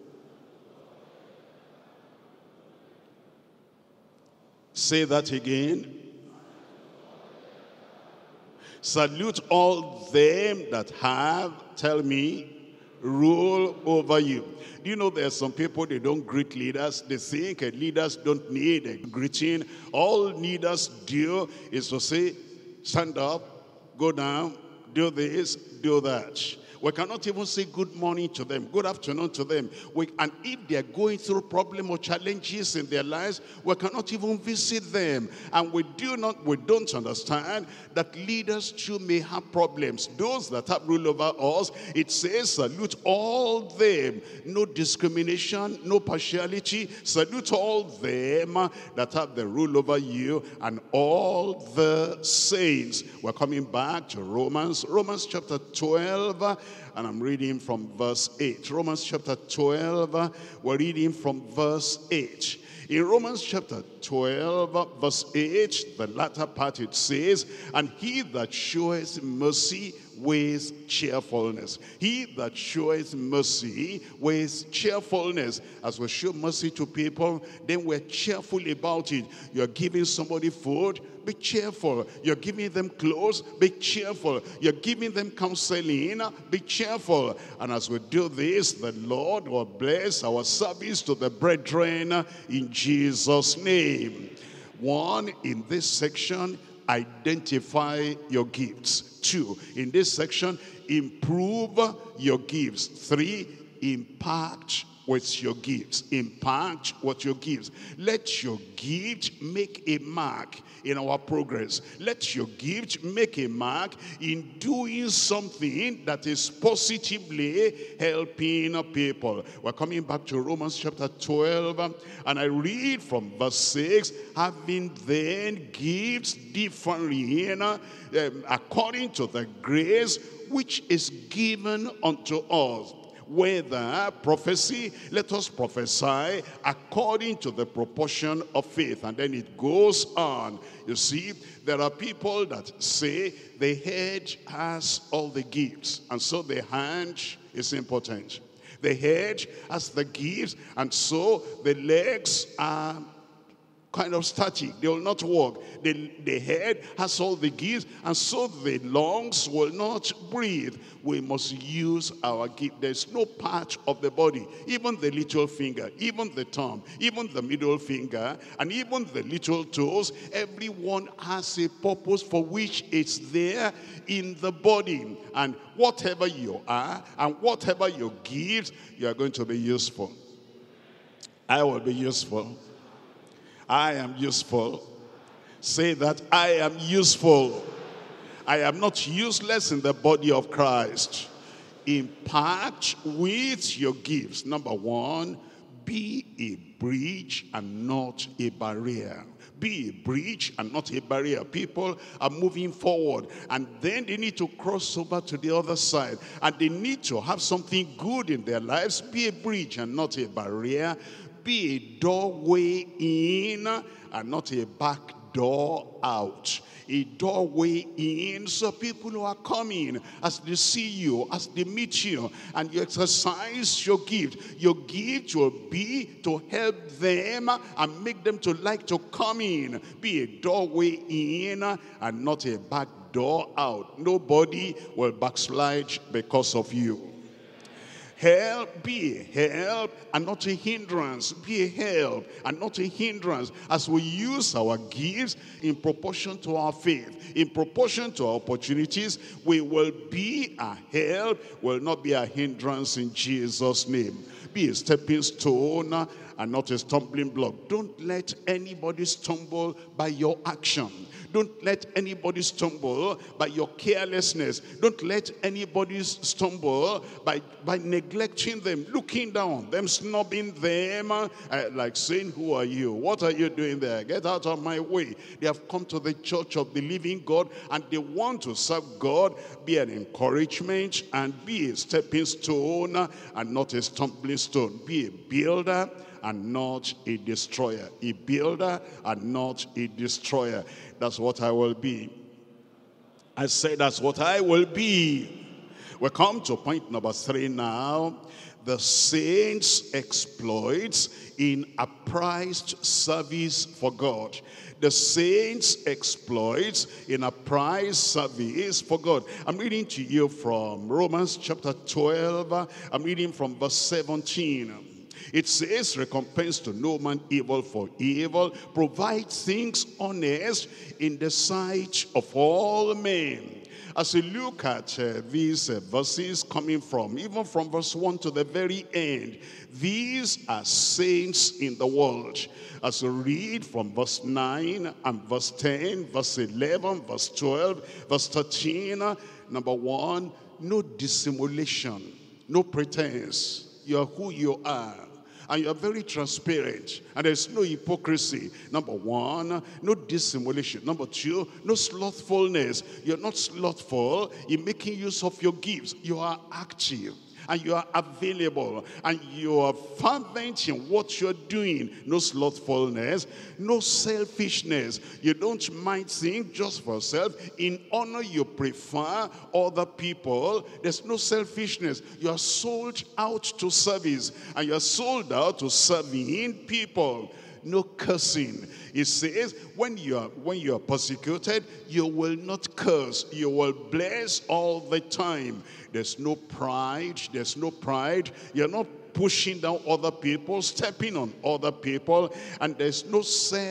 Say that again. Salute all them that have, tell me, rule over you. Do you know there are some people, they don't greet leaders? They think leaders don't need a greeting. All leaders do is to say, stand up, go down, do this, do that. We cannot even say good morning to them, good afternoon to them. We, and if they're going through problems or challenges in their lives, we cannot even visit them. And we do not, we don't understand that leaders too may have problems. Those that have rule over us, it says, salute all them. No discrimination, no partiality. Salute all them that have the rule over you, and all the saints. We're coming back to Romans, Romans chapter twelve. And I'm reading from verse eight. Romans chapter twelve, we're reading from verse eight. In Romans chapter twelve, verse eight, the latter part it says, and he that showeth mercy with cheerfulness. He that showeth mercy with cheerfulness. As we show mercy to people, then we're cheerful about it. You're giving somebody food, be cheerful. You're giving them clothes, be cheerful. You're giving them counseling, be cheerful. And as we do this, the Lord will bless our service to the brethren in Jesus' name. One, in this section, identify your gifts. Two, in this section, improve your gifts. Three, impact with your gifts. Impact with your gifts. Let your gift make a mark in our progress. Let your gift make a mark in doing something that is positively helping people. We're coming back to Romans chapter twelve, and I read from verse six, having then gifts differently um, according to the grace which is given unto us. Whether prophecy, let us prophesy according to the proportion of faith. And then it goes on. You see, there are people that say the head has all the gifts, and so the hand is important. The head has the gifts, and so the legs are kind of static. They will not walk. The, the head has all the gifts, and so the lungs will not breathe. We must use our gift. There's no part of the body, even the little finger, even the thumb, even the middle finger, and even the little toes. Everyone has a purpose for which it's there in the body. And whatever you are, and whatever your gifts, you are going to be useful. I will be useful. I am useful. Say that, I am useful. I am not useless in the body of Christ. Impact with your gifts. Number one, be a bridge and not a barrier. Be a bridge and not a barrier. People are moving forward, and then they need to cross over to the other side, and they need to have something good in their lives. Be a bridge and not a barrier. Be a doorway in and not a back door out. A doorway in, so people who are coming, as they see you, as they meet you, and you exercise your gift. Your gift will be to help them and make them to like to come in. Be a doorway in and not a back door out. Nobody will backslide because of you. Help, be a help and not a hindrance. Be a help and not a hindrance as we use our gifts in proportion to our faith, in proportion to our opportunities. We will be a help, will not be a hindrance in Jesus' name. Be a stepping stone and not a stumbling block. Don't let anybody stumble by your action. Don't let anybody stumble by your carelessness. Don't let anybody stumble by, by neglecting them, looking down on them, snubbing them, uh, like saying, who are you? What are you doing there? Get out of my way. They have come to the church of the living God and they want to serve God. Be an encouragement and be a stepping stone and not a stumbling stone. Be a builder and not a destroyer. A builder and not a destroyer. That's what I will be. I said that's what I will be. We come to point number three now. The saints' exploits in apprised service for God. The saints' exploits in apprised service for God. I'm reading to you from Romans chapter twelve. I'm reading from verse seventeen. It says, recompense to no man evil for evil. Provide things honest in the sight of all men. As we look at uh, these uh, verses coming from, even from verse one to the very end, these are saints in the world. As we read from verse nine and verse ten, verse eleven, verse twelve, verse thirteen, number one, no dissimulation, no pretense. You are who you are. And you are very transparent. And there's no hypocrisy. Number one, no dissimulation. Number two, no slothfulness. You're not slothful in making use of your gifts. You are active. And you are available. And you are fervent in what you're doing. No slothfulness. No selfishness. You don't mind things just for yourself. In honor, you prefer other people. There's no selfishness. You are sold out to service. And you are sold out to serving people. No cursing. It says when you are when you are persecuted, you will not curse. You will bless all the time. There's no pride. There's no pride. You're not pushing down other people, stepping on other people, and there's no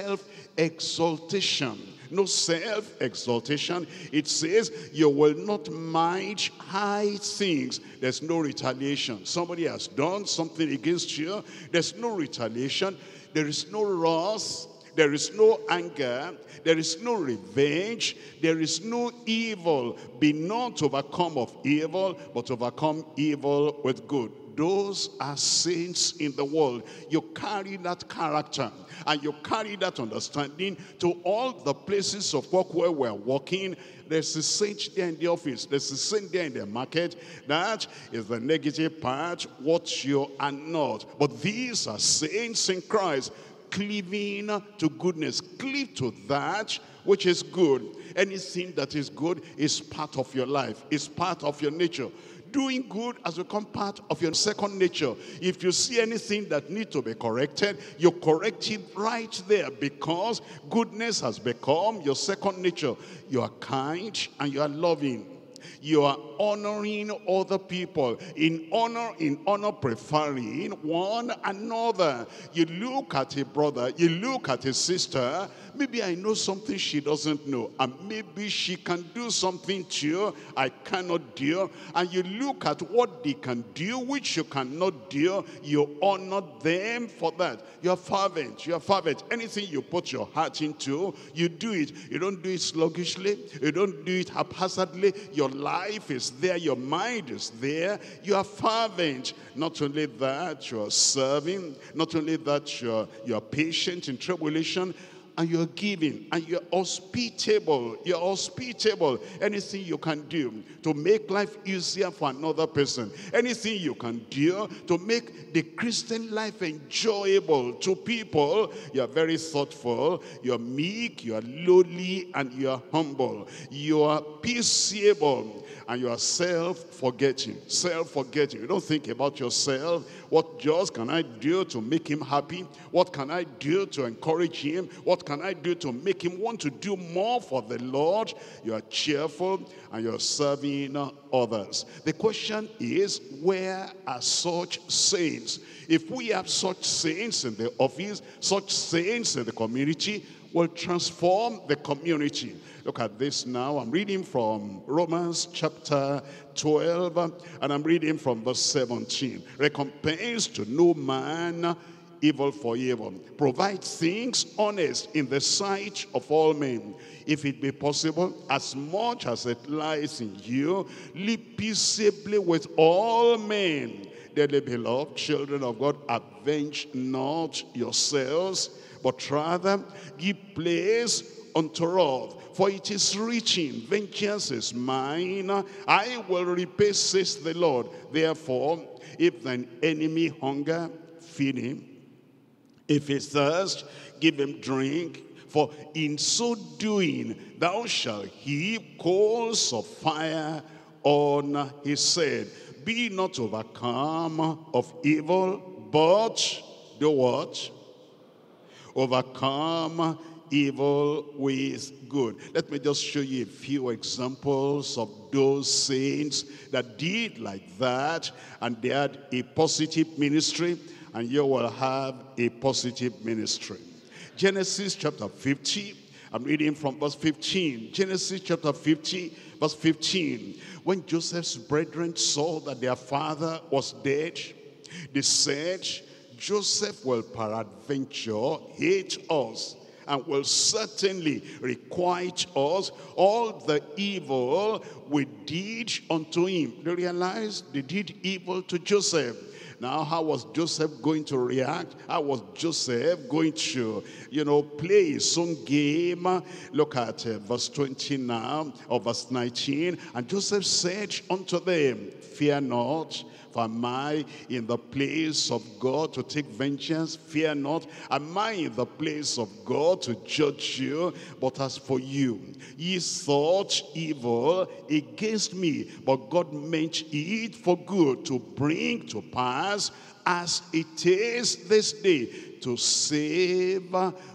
self-exaltation. No self-exaltation. It says you will not mind high things. There's no retaliation. Somebody has done something against you. There's no retaliation. There is no wrath. There is no anger. There is no revenge. There is no evil. Be not overcome of evil, but overcome evil with good. Those are saints in the world. You carry that character and you carry that understanding to all the places of work where we're working. There's a saint there in the office. There's a saint there in the market. That is the negative part, what you are not. But these are saints in Christ, cleaving to goodness. Cleave to that which is good. Anything that is good is part of your life. It's part of your nature. Doing good has become part of your second nature. If you see anything that needs to be corrected, you correct it right there, because goodness has become your second nature. You are kind and you are loving. You are honoring other people. In honor, in honor preferring one another. You look at a brother, you look at a sister. Maybe I know something she doesn't know. And maybe she can do something too I cannot do. And you look at what they can do, which you cannot do. You honor them for that. You are fervent. You are fervent. Anything you put your heart into, you do it. You don't do it sluggishly. You don't do it haphazardly. Your life is there. Your mind is there. You are fervent. Not only that, you are serving. Not only that, you are, you are patient in tribulation. And you're giving, and you're hospitable. You're hospitable. Anything you can do to make life easier for another person. Anything you can do to make the Christian life enjoyable to people. You're very thoughtful. You're meek. You're lowly. And you're humble. You are peaceable. And you are self-forgetting. Self-forgetting. You don't think about yourself. What just can I do to make him happy? What can I do to encourage him? What can I do to make him want to do more for the Lord? You are cheerful and you're serving others. The question is, where are such saints? If we have such saints in the office, such saints in the community, will transform the community. Look at this now. I'm reading from Romans chapter twelve, and I'm reading from verse seventeen. Recompense to no man evil for evil. Provide things honest in the sight of all men. If it be possible, as much as it lies in you, live peaceably with all men. Dearly beloved children of God, avenge not yourselves, but rather give place unto wrath. For it is written, vengeance is mine, I will repay, says the Lord. Therefore, if thine enemy hunger, feed him. If he thirst, give him drink. For in so doing, thou shalt heap coals of fire on his head. Be not overcome of evil, but do what? Overcome evil with good. Let me just show you a few examples of those saints that did like that, and they had a positive ministry, and you will have a positive ministry. Genesis chapter fifty, I'm reading from verse fifteen. Genesis chapter fifty, verse fifteen. When Joseph's brethren saw that their father was dead, they said, Joseph will peradventure hate us, and will certainly requite us all the evil we did unto him. They realized they did evil to Joseph. Now, how was Joseph going to react? How was Joseph going to, you know, play his own game? Look at uh, verse twenty now, or verse nineteen. And Joseph said unto them, fear not, for am I in the place of God to take vengeance? Fear not. Am I in the place of God to judge you? But as for you, ye thought evil against me, but God meant it for good, to bring to pass as it is this day, to save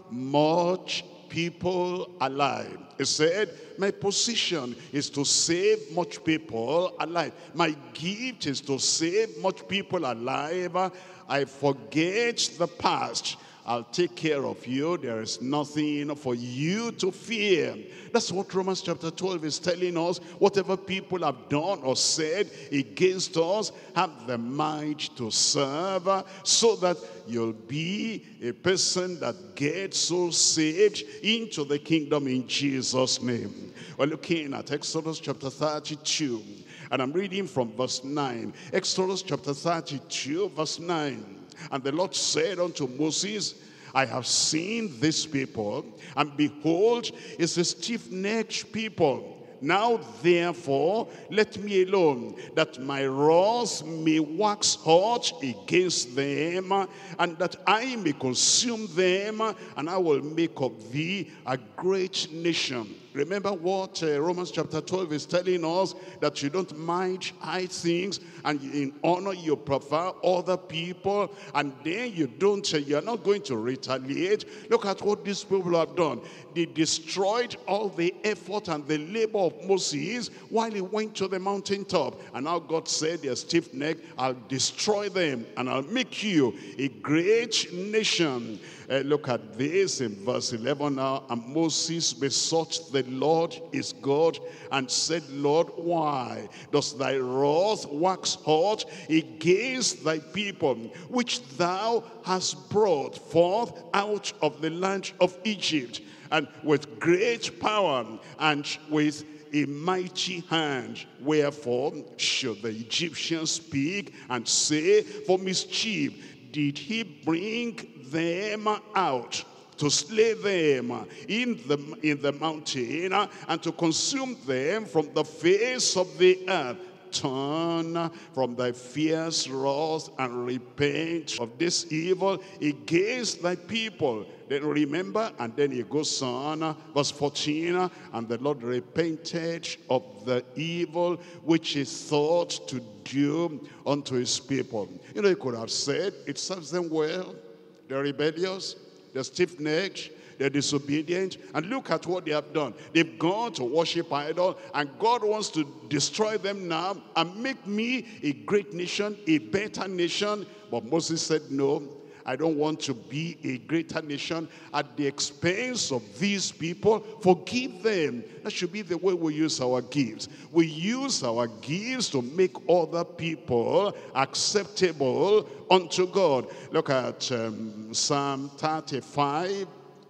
much people alive. He said, my position is to save much people alive. My gift is to save much people alive. I forget the past. I'll take care of you. There is nothing for you to fear. That's what Romans chapter twelve is telling us. Whatever people have done or said against us, have the mind to serve, so that you'll be a person that gets so saved into the kingdom in Jesus' name. We're looking at Exodus chapter thirty-two, and I'm reading from verse nine. Exodus chapter thirty-two, verse nine. And the Lord said unto Moses, I have seen this people, and behold, it's a stiff-necked people. Now therefore, let me alone, that my wrath may wax hot against them, and that I may consume them, and I will make of thee a great nation. Remember what uh, Romans chapter twelve is telling us, that you don't mind high things, and in honor you prefer other people, and then you don't, uh, you're not going to retaliate. Look at what these people have done. They destroyed all the effort and the labor of Moses while he went to the mountaintop. And now God said, they're stiff-necked, I'll destroy them, and I'll make you a great nation. Uh, look at this in verse eleven now. And Moses besought the Lord his God, and said, Lord, why does thy wrath wax hot against thy people, which thou hast brought forth out of the land of Egypt, and with great power and with a mighty hand? Wherefore should the Egyptians speak and say, for mischief did he bring them out, to slay them in the, in the mountain, and to consume them from the face of the earth. Turn from thy fierce wrath and repent of this evil against thy people. Then remember, and then he goes on, verse fourteen, and the Lord repented of the evil which he thought to do unto his people. You know, he could have said, it serves them well. They're rebellious, they're stiff-necked, they're disobedient, and look at what they have done. They've gone to worship idol, and God wants to destroy them now and make me a great nation, a better nation. But Moses said, no, I don't want to be a greater nation at the expense of these people. Forgive them. That should be the way we use our gifts. We use our gifts to make other people acceptable unto God. Look at um, Psalm thirty-five.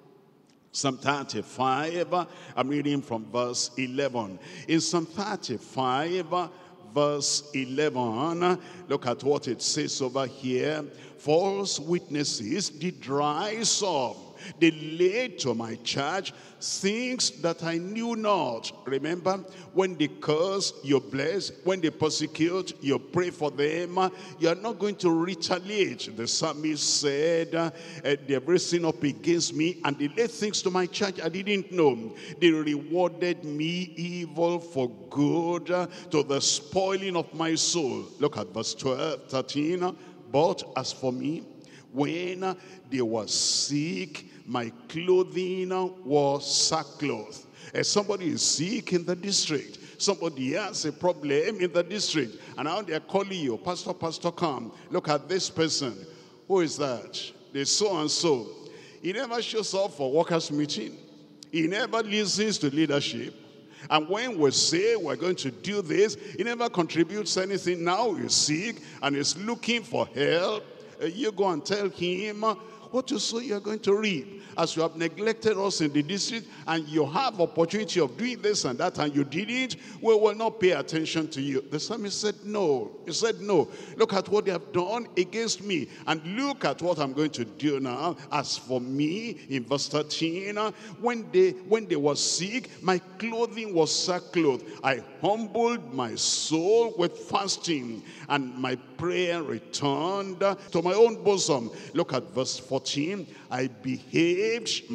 Psalm thirty-five, I'm reading from verse eleven. In Psalm thirty-five, verse eleven, look at what it says over here. False witnesses did rise up. They laid to my charge things that I knew not. Remember, when they curse, you bless. When they persecute, you pray for them. You are not going to retaliate. The psalmist said, uh, they have risen up against me, and they laid things to my charge I didn't know. They rewarded me evil for good, uh, to the spoiling of my soul. Look at verse twelve, thirteen. But as for me, when they were sick, my clothing was sackcloth. And somebody is sick in the district. Somebody has a problem in the district. And now they're calling you, Pastor, Pastor, come. Look at this person. Who is that? The so-and-so. He never shows up for workers' meeting. He never listens to leadership. And when we say we're going to do this, he never contributes anything. Now he's sick and he's looking for help. You go and tell him what you sow you're going to reap. As you have neglected us in the district, and you have opportunity of doing this and that, and you didn't, we will not pay attention to you. The psalmist said no. He said no. Look at what they have done against me, and look at what I'm going to do now. As for me, in verse thirteen, when they when they were sick, my clothing was sackcloth. I humbled my soul with fasting, and my prayer returned to my own bosom. Look at verse fourteen. I behaved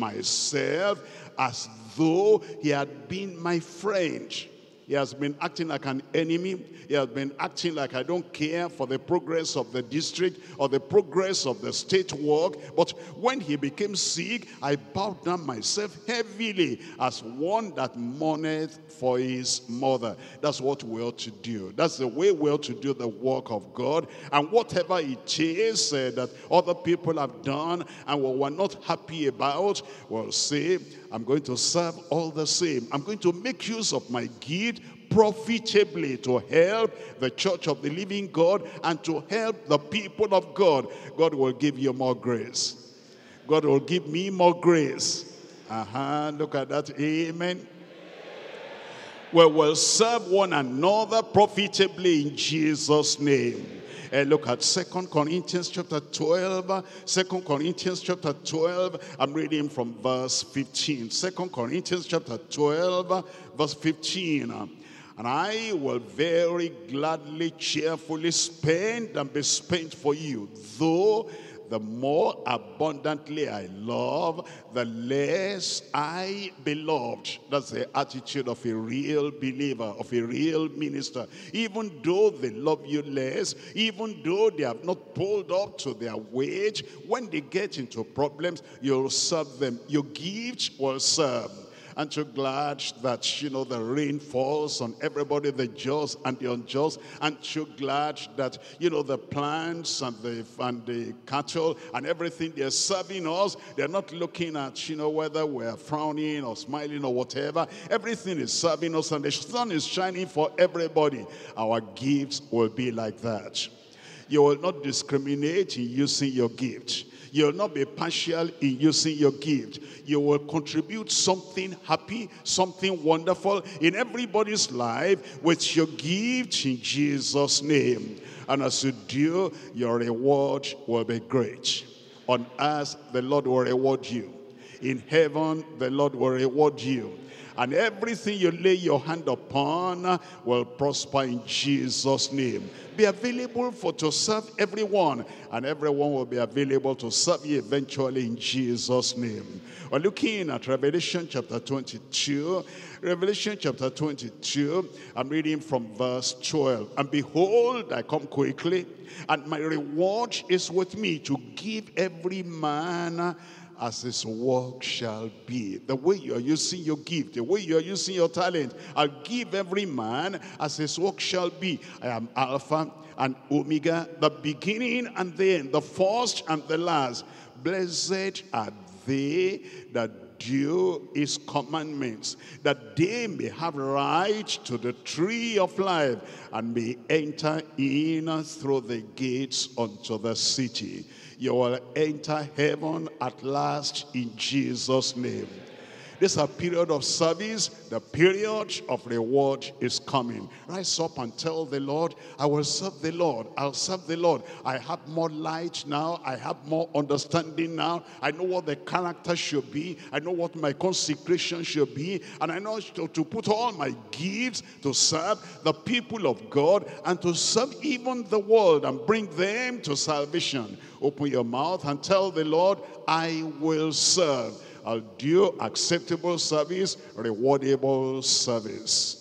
myself as though he had been my friend. He has been acting like an enemy. He has been acting like I don't care for the progress of the district or the progress of the state work. But when he became sick, I bowed down myself heavily as one that mourneth for his mother. That's what we ought to do. That's the way we ought to do the work of God. And whatever it is uh, that other people have done and we were not happy about, we'll say, I'm going to serve all the same. I'm going to make use of my gift profitably to help the church of the living God and to help the people of God. God will give you more grace. God will give me more grace. Uh-huh. Look at that. Amen. We will serve one another profitably in Jesus' name. Uh, look at Second Corinthians chapter twelve. Second Corinthians chapter twelve. I'm reading from verse fifteen. Second Corinthians chapter twelve, verse fifteen. And I will very gladly, cheerfully spend and be spent for you, though the more abundantly I love, the less I beloved. That's the attitude of a real believer, of a real minister. Even though they love you less, even though they have not pulled up to their wage, when they get into problems, you'll serve them. Your gift will serve. Aren't you glad that, you know, the rain falls on everybody, the just and the unjust? Aren't you glad that, you know, the plants and the, and the cattle and everything, they're serving us? They're not looking at, you know, whether we're frowning or smiling or whatever. Everything is serving us, and the sun is shining for everybody. Our gifts will be like that. You will not discriminate in using your gift. You will not be partial in using your gift. You will contribute something happy, something wonderful in everybody's life with your gift in Jesus' name. And as you do, your reward will be great. On earth, the Lord will reward you. In heaven, the Lord will reward you. And everything you lay your hand upon will prosper in Jesus' name. Be available for to serve everyone, and everyone will be available to serve you eventually in Jesus' name. We're looking at Revelation chapter twenty-two. Revelation chapter twenty-two, I'm reading from verse twelve. And behold, I come quickly, and my reward is with me to give every man as his work shall be. The way you are using your gift, the way you are using your talent, I'll give every man as his work shall be. I am Alpha and Omega, the beginning and the end, the first and the last. Blessed are they that do his commandments, that they may have right to the tree of life, and may enter in through the gates unto the city. You will enter heaven at last in Jesus' name. This is a period of service. The period of reward is coming. Rise up and tell the Lord, I will serve the Lord. I'll serve the Lord. I have more light now. I have more understanding now. I know what the character should be. I know what my consecration should be. And I know to, to put all my gifts to serve the people of God and to serve even the world and bring them to salvation. Open your mouth and tell the Lord, I will serve. I'll do acceptable service, rewardable service.